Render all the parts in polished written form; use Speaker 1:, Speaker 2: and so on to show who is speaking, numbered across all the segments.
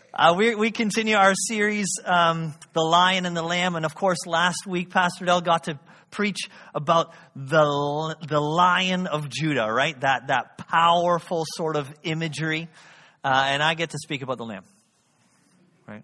Speaker 1: We continue our series, The Lion and the Lamb. And of course, last week, Pastor Dell got to preach about the Lion of Judah, right? That powerful sort of imagery. And I get to speak about the Lamb, right?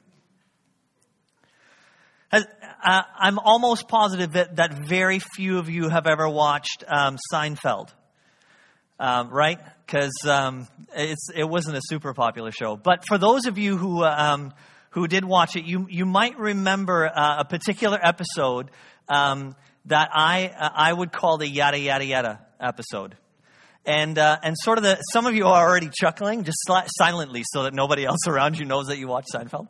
Speaker 1: I'm almost positive that very few of you have ever watched Seinfeld. Right? Because it wasn't a super popular show. But for those of you who did watch it, you might remember a particular episode that I would call the yada yada yada episode. And sort of some of you are already chuckling just silently so that nobody else around you knows that you watch Seinfeld.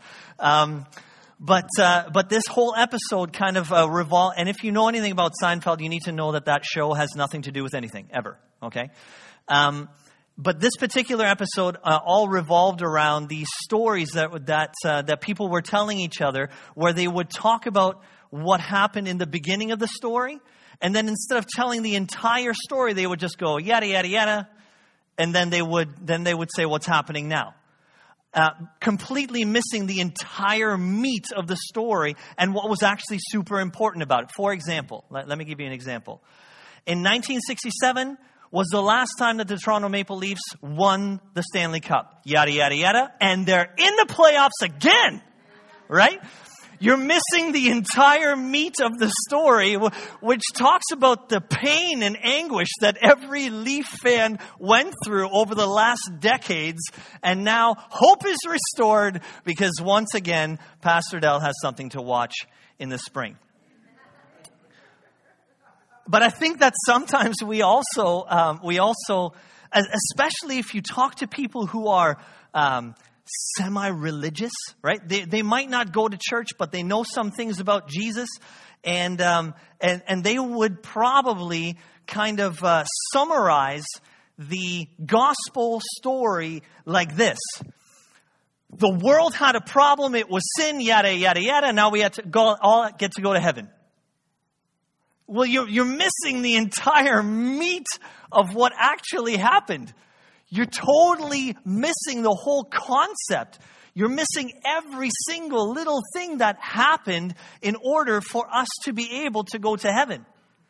Speaker 1: But this whole episode kind of revolved. And if you know anything about Seinfeld, you need to know that show has nothing to do with anything ever. Okay. But this particular episode all revolved around these stories that people were telling each other, where they would talk about what happened in the beginning of the story, and then instead of telling the entire story, they would just go yada yada yada, and then they would say what's happening now, completely missing the entire meat of the story and what was actually super important about it. For example, let me give you an example. In 1967. Was the last time that the Toronto Maple Leafs won the Stanley Cup. Yada, yada, yada. And they're in the playoffs again. Right? You're missing the entire meat of the story, which talks about the pain and anguish that every Leaf fan went through over the last decades. And now hope is restored because once again, Pastor Dell has something to watch in the spring. But I think that sometimes we also, especially if you talk to people who are semi-religious, right? They might not go to church, but they know some things about Jesus, and they would probably kind of summarize the gospel story like this: the world had a problem; it was sin, yada yada yada. Now we get to go to heaven. Well, you're missing the entire meat of what actually happened. You're totally missing the whole concept. You're missing every single little thing that happened in order for us to be able to go to heaven.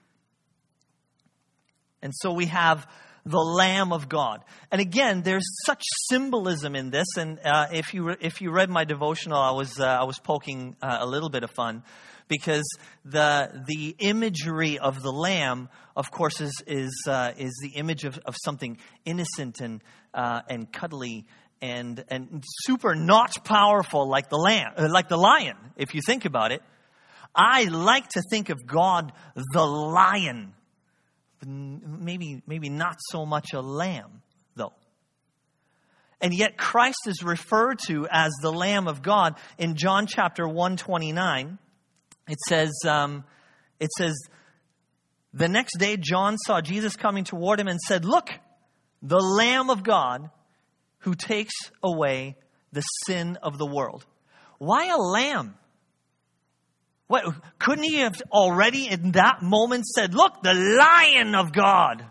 Speaker 1: And so we have the Lamb of God. And again, there's such symbolism in this. And if you read my devotional, I was poking a little bit of fun. Because the imagery of the lamb, of course, is the image of something innocent and cuddly and super not powerful like the lion. If you think about it, I like to think of God the lion, maybe not so much a lamb though. And yet Christ is referred to as the Lamb of God in John chapter 1:29. It says, the next day John saw Jesus coming toward him and said, "Look, the Lamb of God who takes away the sin of the world." Why a lamb? What, couldn't he have already in that moment said, "Look, the Lion of God"?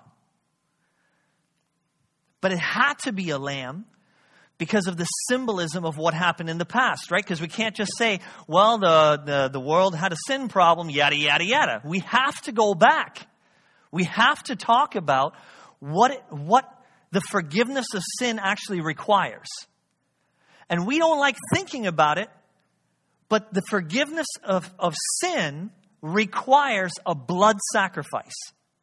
Speaker 1: But it had to be a lamb, because of the symbolism of what happened in the past, right? Because we can't just say, well, the world had a sin problem, yada, yada, yada. We have to go back. We have to talk about what the forgiveness of sin actually requires. And we don't like thinking about it, but the forgiveness of sin requires a blood sacrifice.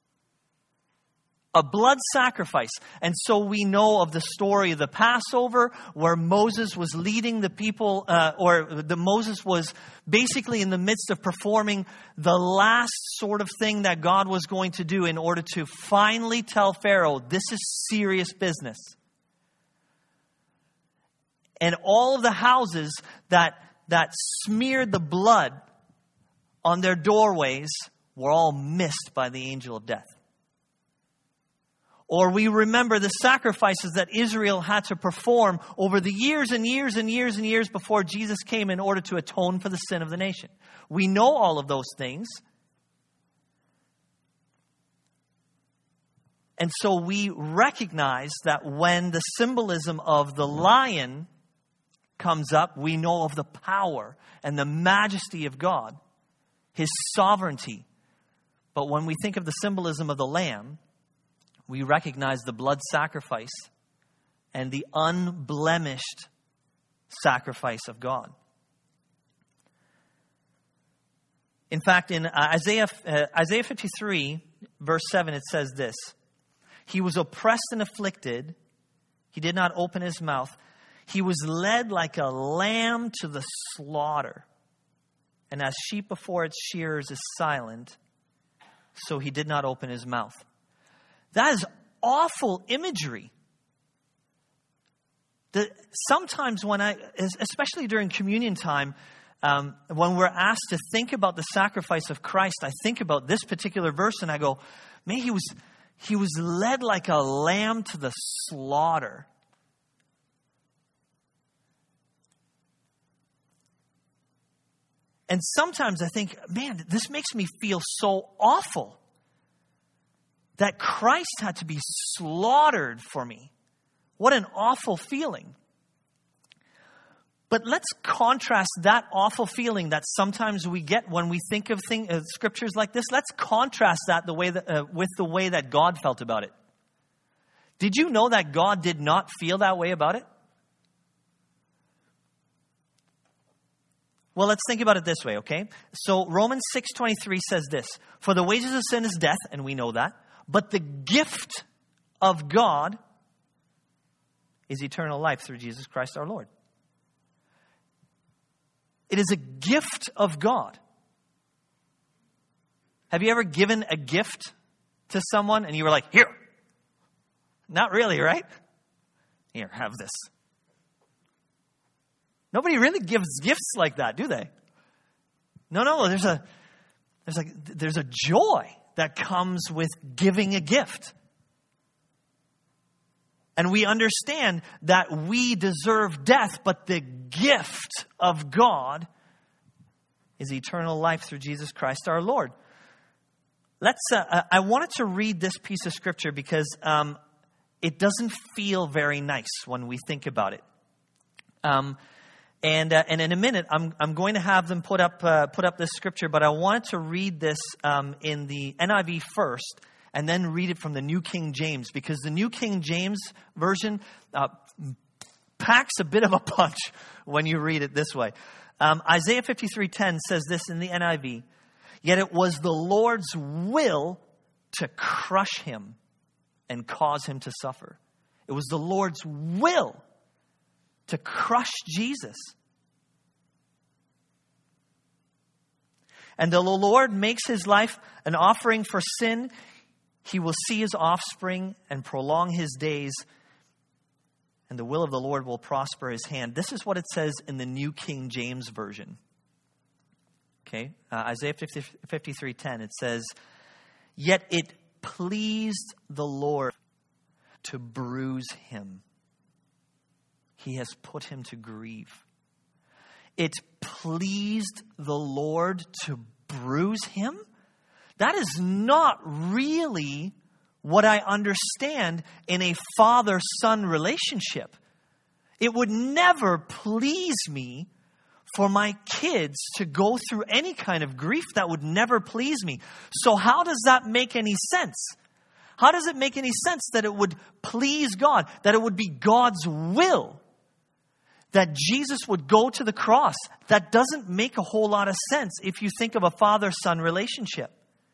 Speaker 1: A blood sacrifice. And so we know of the story of the Passover, where Moses was leading the people, Moses was basically in the midst of performing the last sort of thing that God was going to do in order to finally tell Pharaoh, this is serious business. And all of the houses that smeared the blood on their doorways were all missed by the angel of death. Or we remember the sacrifices that Israel had to perform over the years and years and years and years before Jesus came in order to atone for the sin of the nation. We know all of those things. And so we recognize that when the symbolism of the lion comes up, we know of the power and the majesty of God, His sovereignty. But when we think of the symbolism of the Lamb, we recognize the blood sacrifice and the unblemished sacrifice of God. In fact, in Isaiah 53, verse 7, it says this: He was oppressed and afflicted. He did not open His mouth. He was led like a lamb to the slaughter. And as sheep before its shearers is silent, so He did not open His mouth. That is awful imagery. Sometimes especially during communion time, when we're asked to think about the sacrifice of Christ, I think about this particular verse and I go, man, He was led like a lamb to the slaughter. And sometimes I think, man, this makes me feel so awful that Christ had to be slaughtered for me. What an awful feeling. But let's contrast that awful feeling that sometimes we get when we think of scriptures like this. Let's contrast that with the way that God felt about it. Did you know that God did not feel that way about it? Well, let's think about it this way, okay? So Romans 6:23 says this: For the wages of sin is death, and we know that, but the gift of God is eternal life through Jesus Christ our Lord. It is a gift of God. Have you ever given a gift to someone and you were like, here? Not really, right? Here, have this. Nobody really gives gifts like that, do they? No, there's a joy that comes with giving a gift. And we understand that we deserve death, but the gift of God is eternal life through Jesus Christ our Lord. I wanted to read this piece of scripture because it doesn't feel very nice when we think about it. And in a minute, I'm going to have them put up this scripture, but I wanted to read this in the NIV first, and then read it from the New King James, because the New King James Version packs a bit of a punch when you read it this way. Isaiah 53:10 says this in the NIV: Yet it was the Lord's will to crush Him and cause Him to suffer. It was the Lord's will to crush Jesus. And the Lord makes His life an offering for sin. He will see His offspring and prolong His days, and the will of the Lord will prosper His hand. This is what it says in the New King James Version. Okay, Isaiah 53:10, it says, Yet it pleased the Lord to bruise Him. He has put Him to grief. It pleased the Lord to bruise Him? That is not really what I understand in a father-son relationship. It would never please me for my kids to go through any kind of grief. That would never please me. So how does that make any sense? How does it make any sense that it would please God, that it would be God's will that Jesus would go to the cross? That doesn't make a whole lot of sense if you think of a father-son relationship.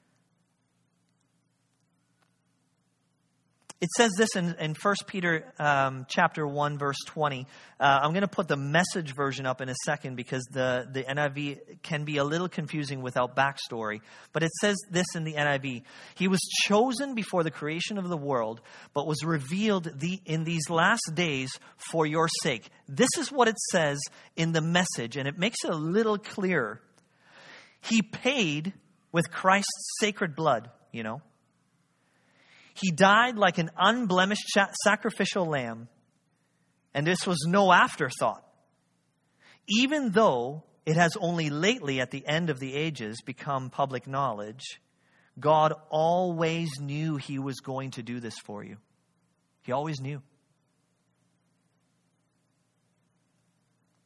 Speaker 1: It says this in 1 Peter chapter 1, verse 20. I'm going to put the Message version up in a second because the NIV can be a little confusing without backstory. But it says this in the NIV: He was chosen before the creation of the world, but was revealed in these last days for your sake. This is what it says in the Message, and it makes it a little clearer. He paid with Christ's sacred blood, you know. He died like an unblemished sacrificial lamb. And this was no afterthought. Even though it has only lately, at the end of the ages, become public knowledge, God always knew He was going to do this for you. He always knew.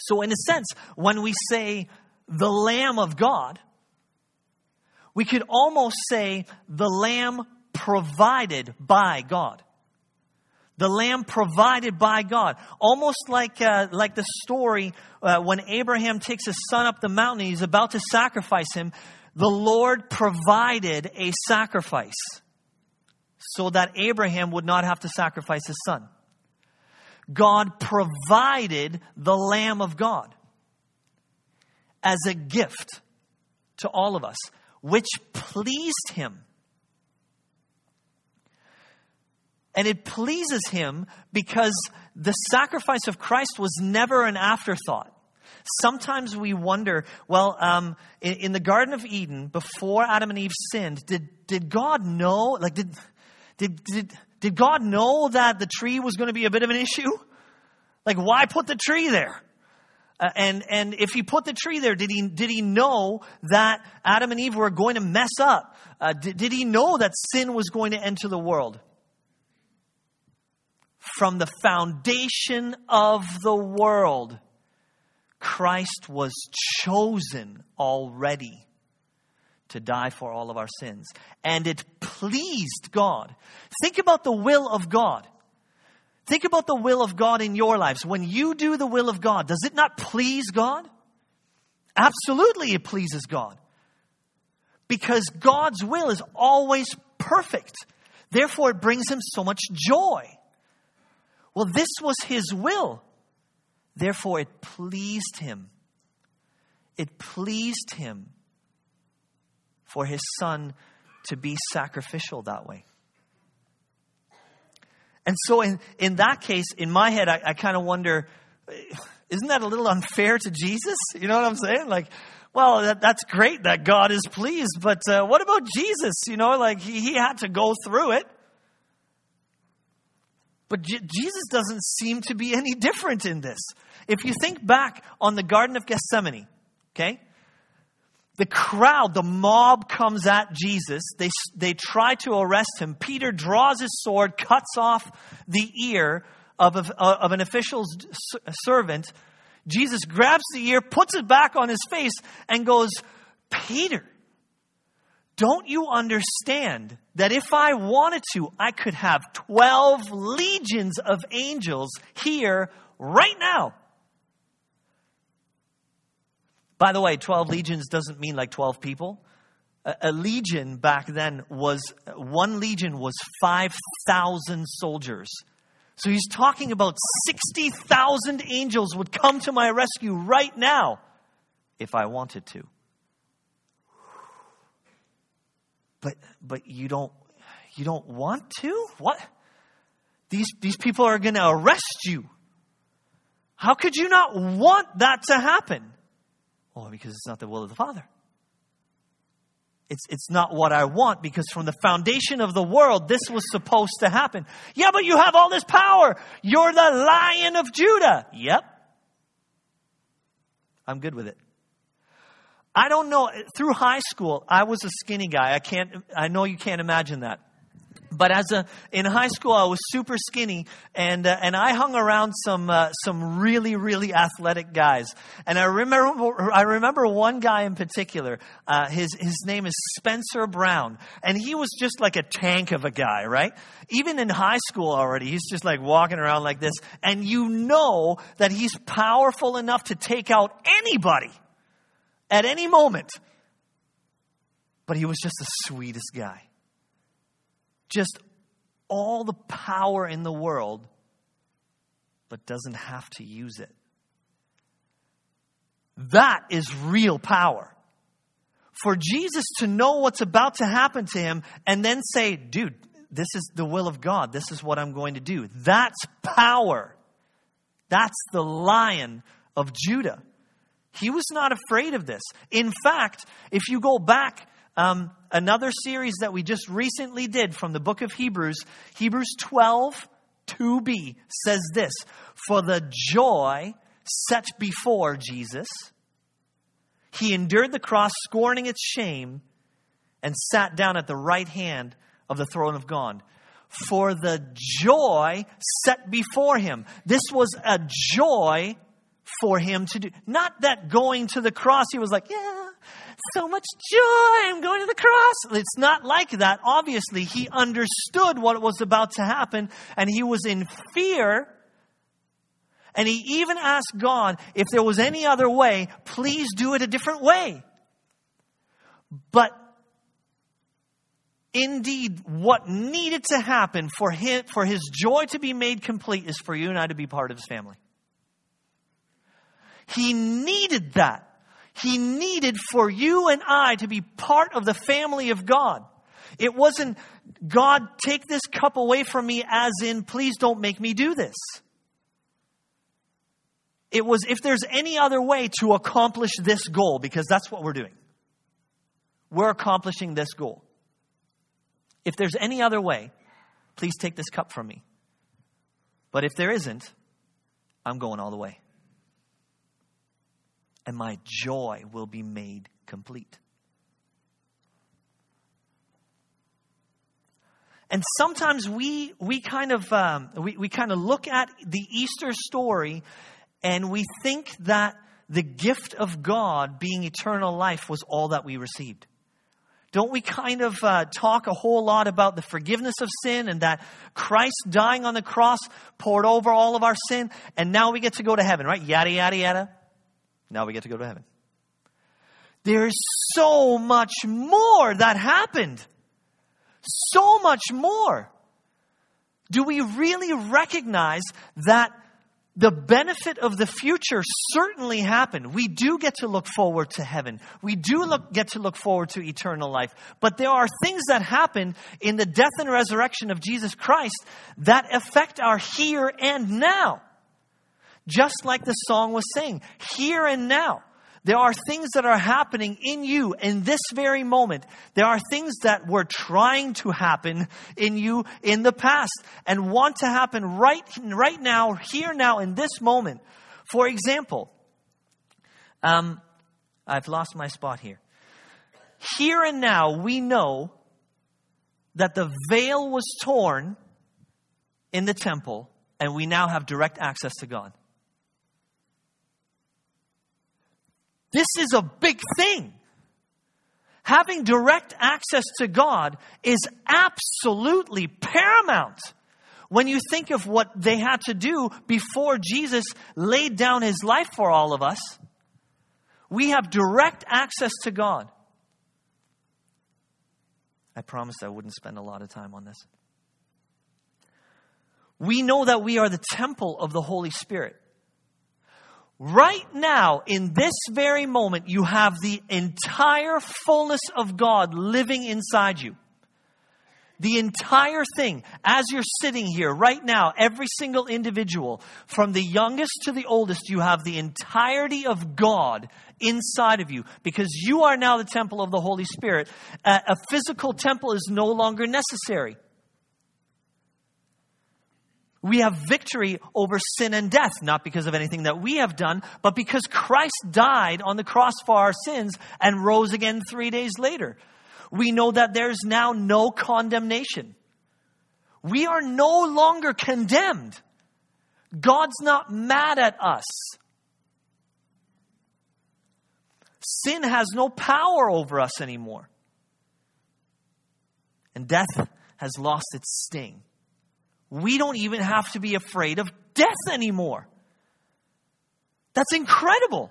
Speaker 1: So in a sense, when we say the Lamb of God, we could almost say the Lamb provided by God. The Lamb provided by God. Almost like the story when Abraham takes his son up the mountain and he's about to sacrifice him. The Lord provided a sacrifice so that Abraham would not have to sacrifice his son. God provided the Lamb of God as a gift to all of us, which pleased him. And it pleases him because the sacrifice of Christ was never an afterthought. Sometimes we wonder, well, in the Garden of Eden, before Adam and Eve sinned, did God know? Like, did God know that the tree was going to be a bit of an issue? Like, why put the tree there? And if he put the tree there, did he know that Adam and Eve were going to mess up? Did he know that sin was going to enter the world? From the foundation of the world, Christ was chosen already to die for all of our sins. And it pleased God. Think about the will of God. Think about the will of God in your lives. When you do the will of God, does it not please God? Absolutely it pleases God. Because God's will is always perfect. Therefore it brings him so much joy. Well, this was his will. Therefore, it pleased him. It pleased him for his son to be sacrificial that way. And so in that case, in my head, I kind of wonder, isn't that a little unfair to Jesus? You know what I'm saying? Like, well, that's great that God is pleased, but what about Jesus? You know, like he had to go through it. But Jesus doesn't seem to be any different in this. If you think back on the Garden of Gethsemane, okay? The crowd, the mob comes at Jesus. They try to arrest him. Peter draws his sword, cuts off the ear of an official's servant. Jesus grabs the ear, puts it back on his face, and goes, Peter, don't you understand that if I wanted to, I could have 12 legions of angels here right now? By the way, 12 legions doesn't mean like 12 people. A legion back then one legion was 5,000 soldiers. So he's talking about 60,000 angels would come to my rescue right now if I wanted to. But you don't want to? What? These people are going to arrest you. How could you not want that to happen? Well, because it's not the will of the Father. It's not what I want, because from the foundation of the world, this was supposed to happen. Yeah, but you have all this power. You're the Lion of Judah. Yep. I'm good with it. I don't know. Through high school, I was a skinny guy. I know you can't imagine that. But in high school, I was super skinny, and I hung around some really, really athletic guys. And I remember one guy in particular. His name is Spencer Brown, and he was just like a tank of a guy, right? Even in high school already, he's just like walking around like this, and you know that he's powerful enough to take out anybody at any moment. But he was just the sweetest guy. Just all the power in the world, but doesn't have to use it. That is real power. For Jesus to know what's about to happen to him and then say, dude, this is the will of God. This is what I'm going to do. That's power. That's the Lion of Judah. He was not afraid of this. In fact, if you go back, another series that we just recently did from the book of Hebrews 12, 2b says this: for the joy set before Jesus, he endured the cross, scorning its shame, and sat down at the right hand of the throne of God. For the joy set before him. This was a joy for him to do. Not that going to the cross, he was like, yeah, so much joy, I'm going to the cross. It's not like that. Obviously, he understood what was about to happen, and he was in fear. And he even asked God, if there was any other way, please do it a different way. But indeed, what needed to happen for his joy to be made complete is for you and I to be part of his family. He needed that. He needed for you and I to be part of the family of God. It wasn't, God, take this cup away from me, as in, please don't make me do this. It was, if there's any other way to accomplish this goal, because that's what we're doing. We're accomplishing this goal. If there's any other way, please take this cup from me. But if there isn't, I'm going all the way. And my joy will be made complete. And sometimes we kind of look at the Easter story and we think that the gift of God being eternal life was all that we received. Don't we kind of talk a whole lot about the forgiveness of sin and that Christ dying on the cross poured over all of our sin, and now we get to go to heaven, right? Yada, yada, yada. Now we get to go to heaven. There's so much more that happened. So much more. Do we really recognize that the benefit of the future certainly happened? We do get to look forward to heaven. We do get to look forward to eternal life. But there are things that happen in the death and resurrection of Jesus Christ that affect our here and now. Just like the song was saying, here and now. There are things that are happening in you in this very moment. There are things that were trying to happen in you in the past and want to happen right now, here now, in this moment. For example, I've lost my spot here. Here and now, we know that the veil was torn in the temple, and we now have direct access to God. This is a big thing. Having direct access to God is absolutely paramount. When you think of what they had to do before Jesus laid down his life for all of us, we have direct access to God. I promised I wouldn't spend a lot of time on this. We know that we are the temple of the Holy Spirit. Right now, in this very moment, you have the entire fullness of God living inside you. The entire thing, as you're sitting here right now, every single individual, from the youngest to the oldest, you have the entirety of God inside of you, because you are now the temple of the Holy Spirit. A physical temple is no longer necessary. We have victory over sin and death, not because of anything that we have done, but because Christ died on the cross for our sins and rose again 3 days later. We know that there's now no condemnation. We are no longer condemned. God's not mad at us. Sin has no power over us anymore. And death has lost its sting. We don't even have to be afraid of death anymore. That's incredible.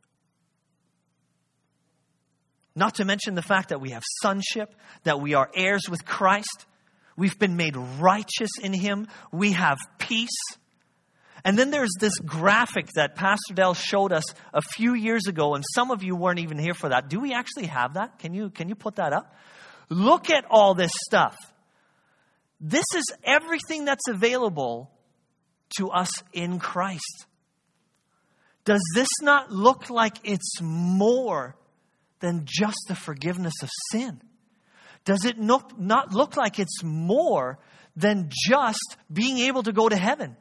Speaker 1: Not to mention the fact that we have sonship, that we are heirs with Christ. We've been made righteous in him. We have peace. And then there's this graphic that Pastor Dell showed us a few years ago, and some of you weren't even here for that. Do we actually have that? Can you put that up? Look at all this stuff. This is everything that's available to us in Christ. Does this not look like it's more than just the forgiveness of sin? Does it not look like it's more than just being able to go to heaven?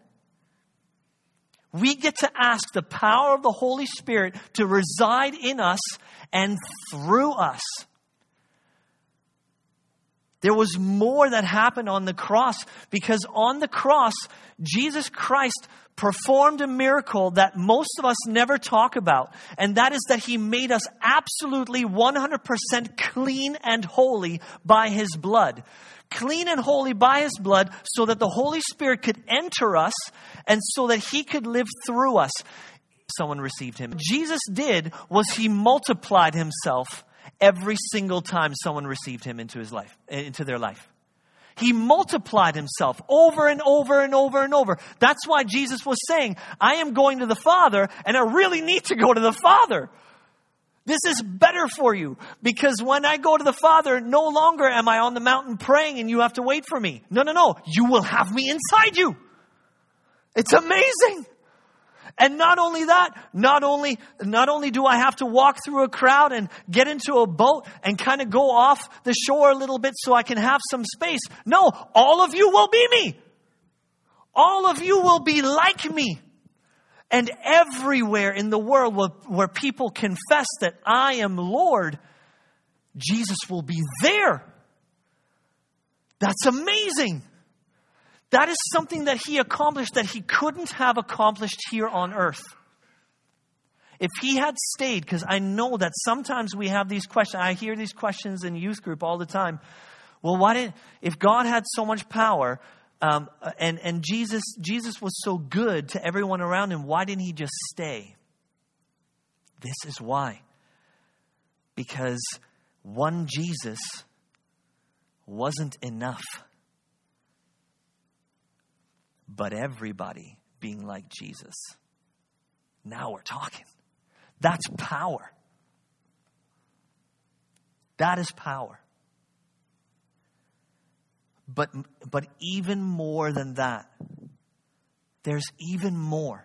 Speaker 1: We get to ask the power of the Holy Spirit to reside in us and through us. There was more that happened on the cross, because on the cross, Jesus Christ performed a miracle that most of us never talk about. And that is that he made us absolutely 100% clean and holy by his blood. Clean and holy by his blood so that the Holy Spirit could enter us and so that he could live through us. Someone received him. What Jesus did was he multiplied himself every single time someone received him into his life, into their life. He multiplied himself over and over and over and over. That's why Jesus was saying, I am going to the Father, and I really need to go to the Father. This is better for you, because when I go to the Father, no longer am I on the mountain praying and you have to wait for me. No. You will have me inside you. It's amazing. And not only that, not only do I have to walk through a crowd and get into a boat and kind of go off the shore a little bit so I can have some space. No, all of you will be me. All of you will be like me. And everywhere in the world where people confess that I am Lord, Jesus will be there. That's amazing. That is something that he accomplished that he couldn't have accomplished here on earth. If he had stayed, because I know that sometimes we have these questions. I hear these questions in youth group all the time. Well, if God had so much power, and Jesus was so good to everyone around him, why didn't he just stay? This is why. Because one Jesus wasn't enough. But everybody being like Jesus. Now we're talking. That's power. That is power. But even more than that, there's even more.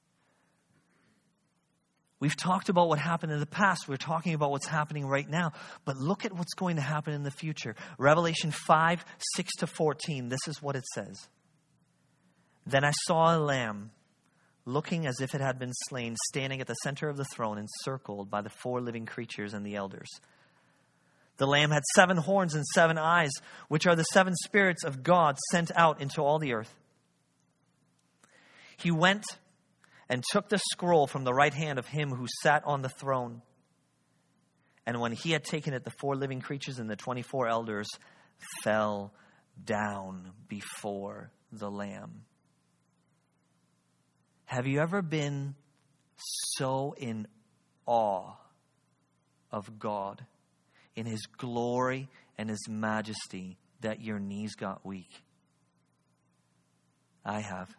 Speaker 1: We've talked about what happened in the past. We're talking about what's happening right now. But look at what's going to happen in the future. Revelation 5:6-14. This is what it says. Then I saw a lamb, looking as if it had been slain, standing at the center of the throne, encircled by the 4 living creatures and the elders. The lamb had 7 horns and 7 eyes, which are the 7 spirits of God sent out into all the earth. He went and took the scroll from the right hand of him who sat on the throne. And when he had taken it, the 4 living creatures and the 24 elders fell down before the Lamb. Have you ever been so in awe of God, in his glory and his majesty, that your knees got weak? I have.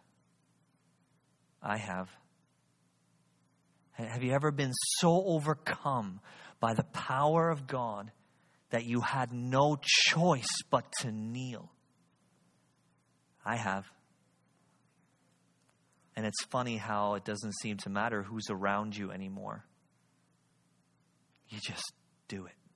Speaker 1: Have you ever been so overcome by the power of God that you had no choice but to kneel? I have. And it's funny how it doesn't seem to matter who's around you anymore. You just do it.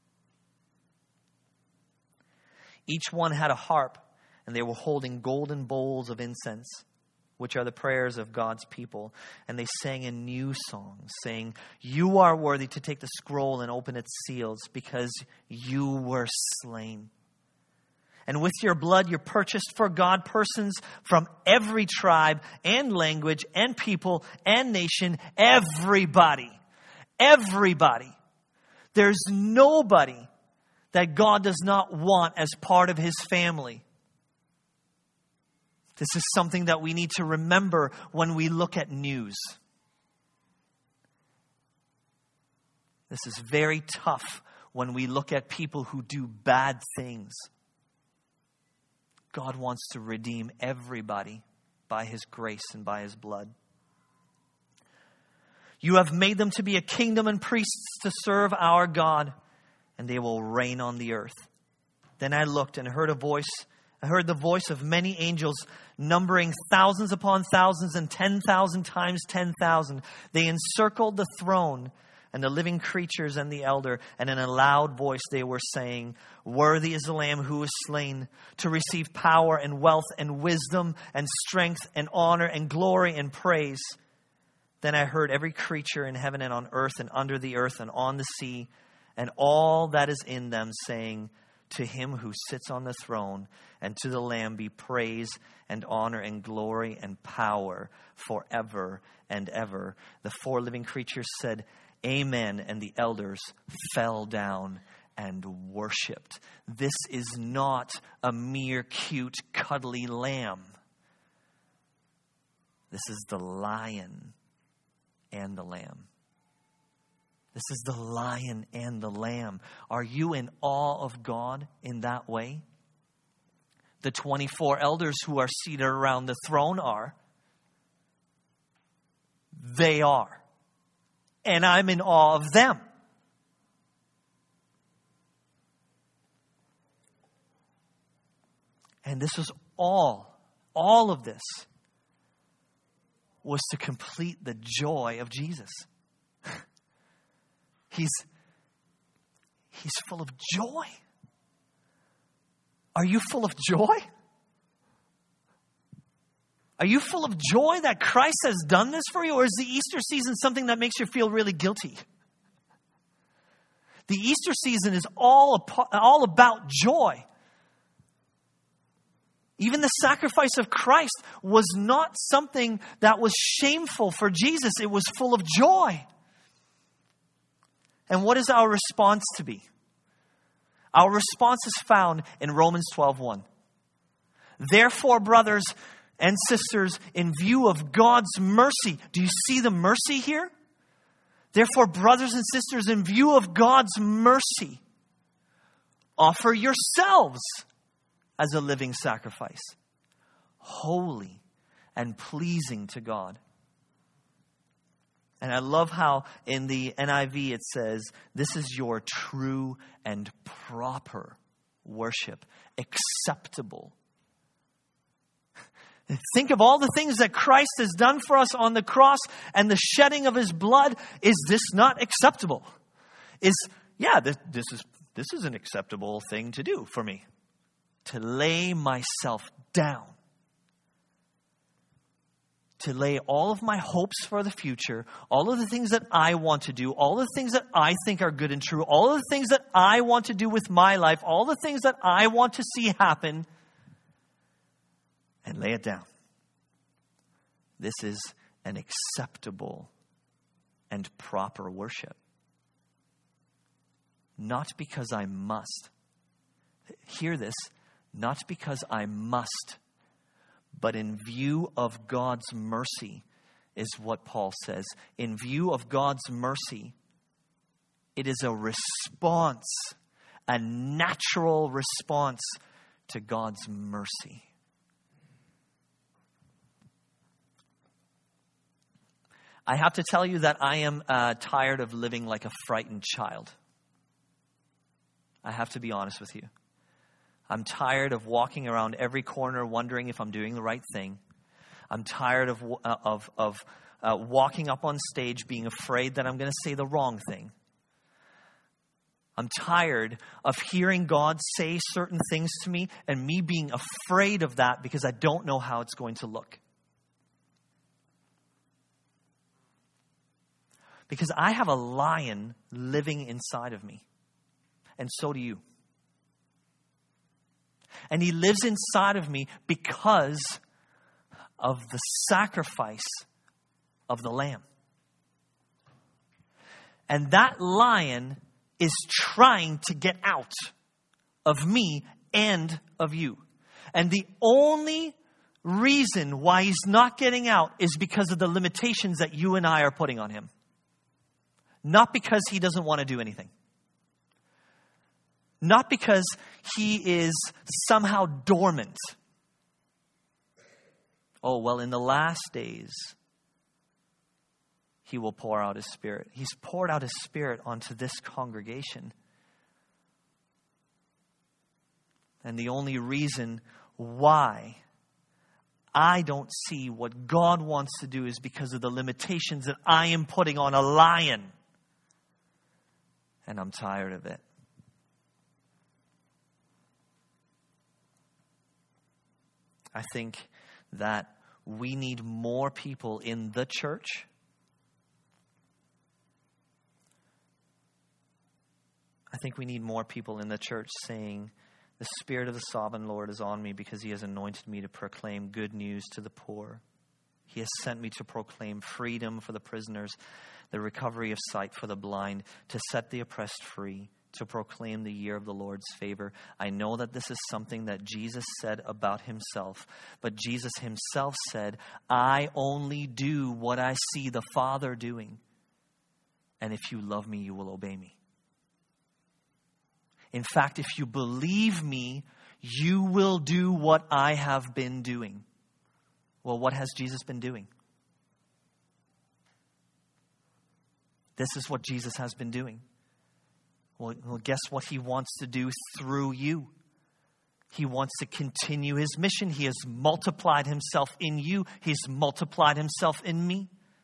Speaker 1: Each one had a harp, and they were holding golden bowls of incense, which are the prayers of God's people. And they sang a new song, saying, "You are worthy to take the scroll and open its seals, because you were slain. And with your blood, you purchased for God persons from every tribe and language and people and nation." Everybody. Everybody. There's nobody that God does not want as part of his family. This is something that we need to remember when we look at news. This is very tough when we look at people who do bad things. God wants to redeem everybody by his grace and by his blood. You have made them to be a kingdom and priests to serve our God, and they will reign on the earth. Then I looked and heard the voice of many angels, numbering thousands upon thousands and 10,000 times 10,000. They encircled the throne and the living creatures and the elder, and in a loud voice they were saying, "Worthy is the Lamb who was slain to receive power and wealth and wisdom and strength and honor and glory and praise." Then I heard every creature in heaven and on earth and under the earth and on the sea and all that is in them saying, To him who sits on the throne and to the Lamb be praise and honor and glory and power forever and ever. The 4 living creatures said, Amen, and the elders fell down and worshipped. This is not a mere cute, cuddly lamb. This is the Lion and the Lamb. This is the Lion and the Lamb. Are you in awe of God in that way? The 24 elders who are seated around the throne are. They are. And I'm in awe of them. And this was all of this was to complete the joy of Jesus. He's full of joy. Are you full of joy? Are you full of joy that Christ has done this for you? Or is the Easter season something that makes you feel really guilty? The Easter season is all about joy. Even the sacrifice of Christ was not something that was shameful for Jesus. It was full of joy. And what is our response to be? Our response is found in Romans 12:1. Therefore, brothers and sisters, in view of God's mercy, do you see the mercy here? Therefore, brothers and sisters, in view of God's mercy, offer yourselves as a living sacrifice, holy and pleasing to God. And I love how in the NIV it says, this is your true and proper worship, acceptable. Think of all the things that Christ has done for us on the cross and the shedding of his blood. Is this not acceptable? This is an acceptable thing to do for me. To lay myself down. To lay all of my hopes for the future, all of the things that I want to do, all the things that I think are good and true, all of the things that I want to do with my life, all the things that I want to see happen, and lay it down. This is an acceptable and proper worship. Not because I must. Hear this. Not because I must, but in view of God's mercy, is what Paul says. In view of God's mercy, it is a response, a natural response to God's mercy. I have to tell you that I am tired of living like a frightened child. I have to be honest with you. I'm tired of walking around every corner wondering if I'm doing the right thing. I'm tired of walking up on stage being afraid that I'm going to say the wrong thing. I'm tired of hearing God say certain things to me and me being afraid of that because I don't know how it's going to look. Because I have a lion living inside of me. And so do you. And he lives inside of me because of the sacrifice of the Lamb. And that lion is trying to get out of me and of you. And the only reason why he's not getting out is because of the limitations that you and I are putting on him. Not because he doesn't want to do anything. Not because he is somehow dormant. Oh, well, in the last days, he will pour out his Spirit. He's poured out his Spirit onto this congregation. And the only reason why I don't see what God wants to do is because of the limitations that I am putting on a lion. And I'm tired of it. I think that we need more people in the church I think we need more people in the church saying, the Spirit of the Sovereign Lord is on me because He has anointed me to proclaim good news to the poor. He has sent me to proclaim freedom for the prisoners, the recovery of sight for the blind, to set the oppressed free, to proclaim the year of the Lord's favor. I know that this is something that Jesus said about Himself, but Jesus Himself said, I only do what I see the Father doing. And if you love me, you will obey me. In fact, if you believe me, you will do what I have been doing. Well, what has Jesus been doing? This is what Jesus has been doing. Well, guess what He wants to do through you? He wants to continue His mission. He has multiplied Himself in you. He's multiplied Himself in me.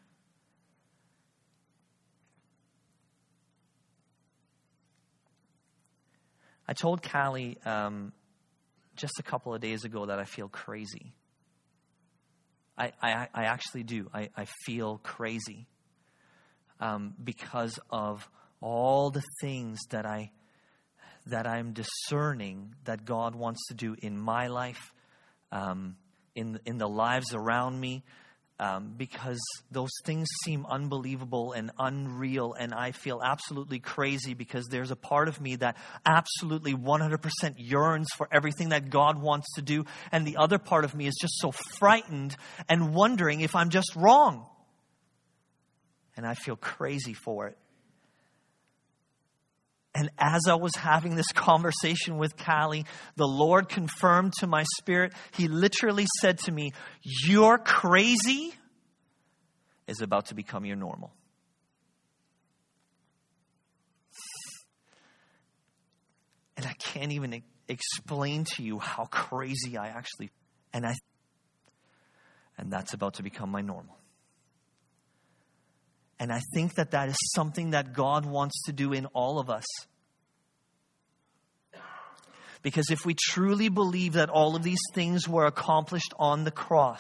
Speaker 1: I told Callie just a couple of days ago that I feel crazy. I actually do. I feel crazy because of all the things that I'm discerning that God wants to do in my life, in the lives around me, because those things seem unbelievable and unreal, and I feel absolutely crazy because there's a part of me that absolutely 100% yearns for everything that God wants to do, and the other part of me is just so frightened and wondering if I'm just wrong. And I feel crazy for it. And as I was having this conversation with Callie, the Lord confirmed to my spirit, He literally said to me, your crazy is about to become your normal. And I can't even explain to you how crazy I actually, and that's about to become my normal. And I think that is something that God wants to do in all of us. Because if we truly believe that all of these things were accomplished on the cross,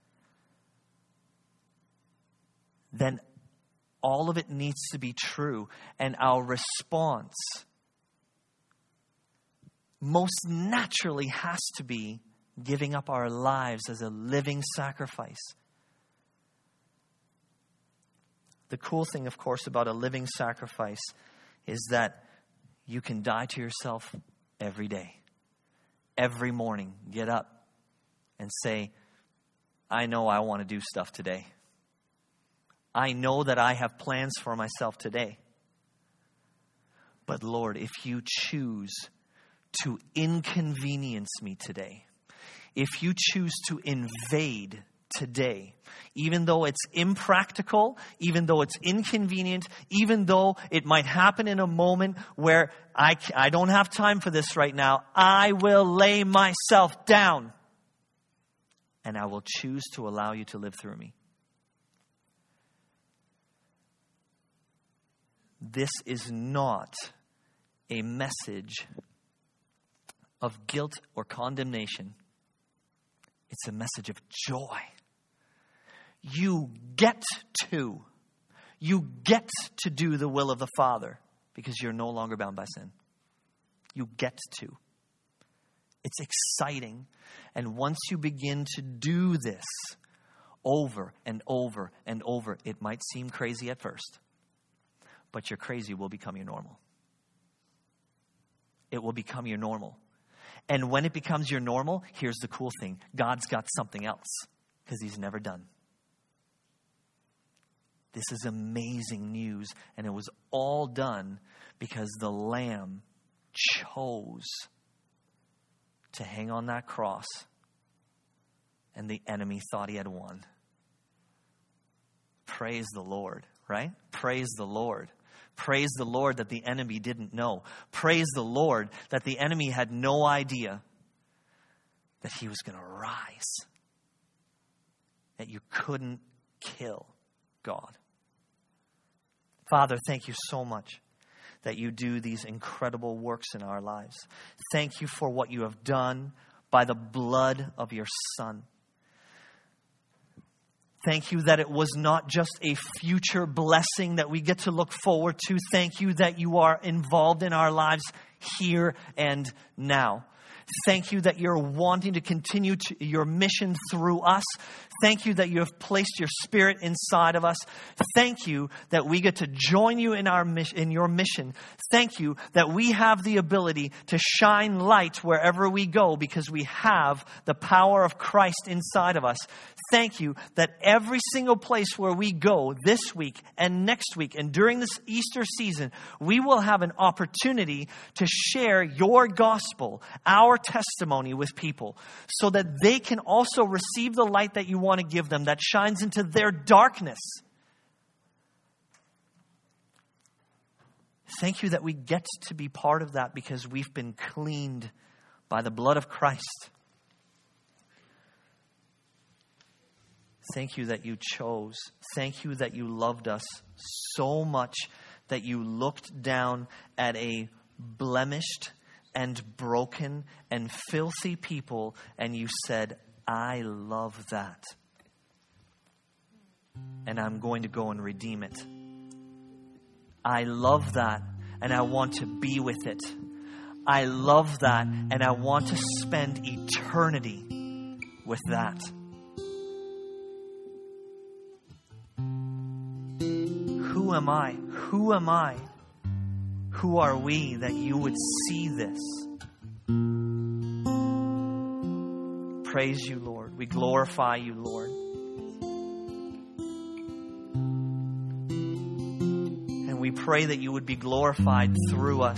Speaker 1: then all of it needs to be true. And our response most naturally has to be giving up our lives as a living sacrifice. The cool thing, of course, about a living sacrifice is that you can die to yourself every day. Every morning, get up and say, I know I want to do stuff today. I know that I have plans for myself today. But Lord, if you choose to inconvenience me today, if you choose to invade today, even though it's impractical, even though it's inconvenient, even though it might happen in a moment where I don't have time for this right now, I will lay myself down and I will choose to allow you to live through me. This is not a message of guilt or condemnation. It's a message of joy. You get to do the will of the Father because you're no longer bound by sin. You get to. It's exciting. And once you begin to do this over and over and over, it might seem crazy at first, but your crazy will become your normal. It will become your normal. And when it becomes your normal, here's the cool thing. God's got something else because He's never done. This is amazing news. And it was all done because the Lamb chose to hang on that cross and the enemy thought he had won. Praise the Lord, right? Praise the Lord. Praise the Lord that the enemy didn't know. Praise the Lord that the enemy had no idea that he was going to rise. That you couldn't kill God. Father, thank you so much that you do these incredible works in our lives. Thank you for what you have done by the blood of your Son. Thank you that it was not just a future blessing that we get to look forward to. Thank you that you are involved in our lives here and now. Thank you that you're wanting to continue your mission through us. Thank you that you have placed your Spirit inside of us. Thank you that we get to join you in your mission. Thank you that we have the ability to shine light wherever we go because we have the power of Christ inside of us. Thank you that every single place where we go this week and next week and during this Easter season, we will have an opportunity to share your gospel, our testimony with people so that they can also receive the light that you want to give them that shines into their darkness. Thank you that we get to be part of that because we've been cleaned by the blood of Christ. Thank you that you chose. Thank you that you loved us so much that you looked down at a blemished and broken and filthy people, and you said, I love that. And I'm going to go and redeem it. I love that, and I want to be with it. I love that, and I want to spend eternity with that. Who am I? Who am I? Who are we that you would see this? Praise you, Lord. We glorify you, Lord. And we pray that you would be glorified through us.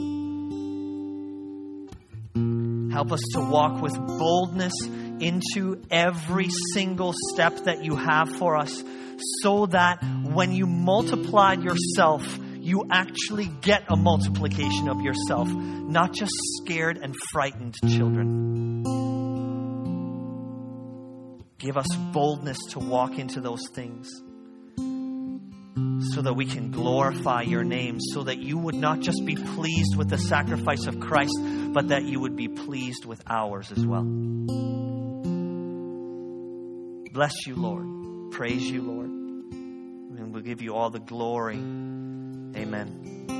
Speaker 1: Help us to walk with boldness into every single step that you have for us, so that when you multiplied yourself, you actually get a multiplication of yourself, not just scared and frightened children. Give us boldness to walk into those things so that we can glorify your name, so that you would not just be pleased with the sacrifice of Christ, but that you would be pleased with ours as well. Bless you, Lord. Praise you, Lord. And we'll give you all the glory. Amen.